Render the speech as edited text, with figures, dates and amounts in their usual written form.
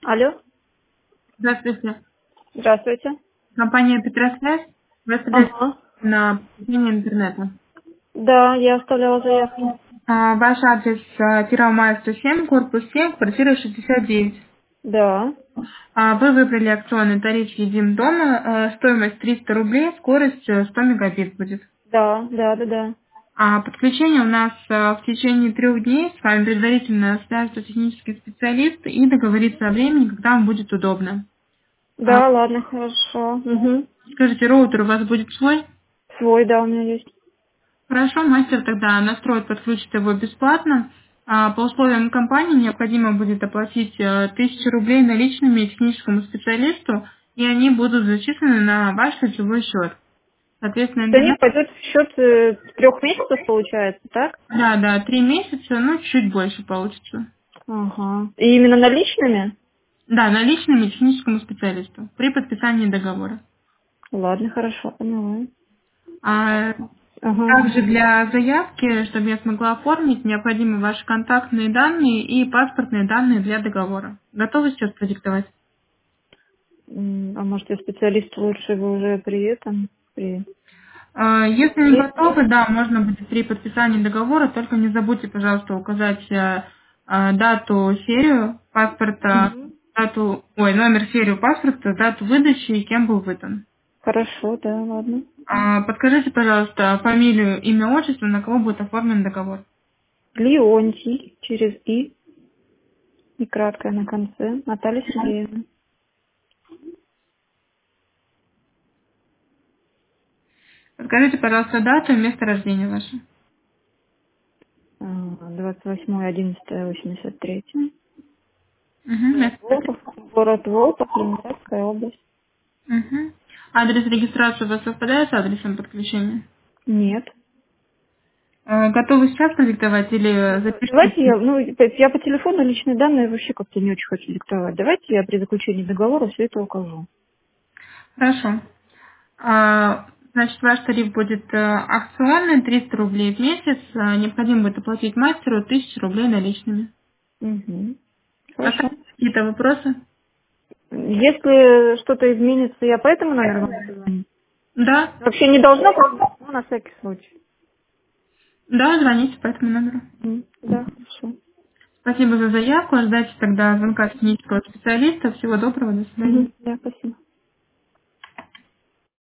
Алло. Здравствуйте. Здравствуйте. Компания «Петросвязь». Вы оставляете Ага. на посещение интернета. Да, я оставляла заявку. Ваш адрес Первомая 107, корпус 7, квартира 69. Да. Вы выбрали акционный тариф «Едим дома», стоимость 300 рублей, скорость 100 мегабит будет. Да. Подключение у нас в течение 3 дней. С вами предварительно свяжется технический специалист и договорится о времени, когда вам будет удобно. А, Да, ладно, хорошо. Угу. Скажите, роутер у вас будет свой? Свой, да, у меня есть. Хорошо, мастер тогда настроит, подключит его бесплатно. По условиям компании необходимо будет оплатить 1000 рублей наличными техническому специалисту, и они будут зачислены на ваш лицевой счет. Соответственно, Это не интернет, пойдет в счет 3 месяцев, получается, так? да, 3 месяца, ну, чуть больше получится. Ага. И именно наличными? Да, наличными техническому специалисту при подписании договора. Ладно, хорошо, поняла. А Ага. Также для заявки, чтобы я смогла оформить, необходимы ваши контактные данные и паспортные данные для договора. Готовы сейчас продиктовать? А может, я специалист лучше бы уже при этом? При... Если не готовы, да, можно будет при подписании договора, только не забудьте, пожалуйста, указать дату, серию паспорта, Мгм. номер, серию паспорта, дату выдачи и кем был выдан. Хорошо, да, ладно. Подскажите, пожалуйста, фамилию, имя, отчество, на кого будет оформлен договор. Леонтий через и краткое на конце. Наталья Сергеевна. Подскажите, пожалуйста, дату и место рождения ваше. 28.11.83. Угу, Город место. Волков, город Волков, Ленинградская область. Угу. Адрес регистрации у вас совпадает с адресом подключения? Нет. Готовы сейчас продиктовать или запишите? Давайте я по телефону личные данные вообще как-то не очень хочу диктовать. Давайте я при заключении договора все это укажу. Хорошо. Значит, ваш тариф будет акционный, 300 рублей в месяц. Необходимо будет оплатить мастеру 1000 рублей наличными. Угу. Хорошо. Остались какие-то вопросы? Если что-то изменится, я по этому номеру могу позвонить? Да. Вообще не должно, но на всякий случай. Да, звоните по этому номеру. Да, хорошо. Спасибо за заявку. Ждайте тогда звонка технического специалиста. Всего доброго. До свидания. Да, спасибо.